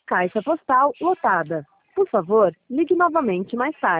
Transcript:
caixa postal lotada. Por favor, ligue novamente mais tarde.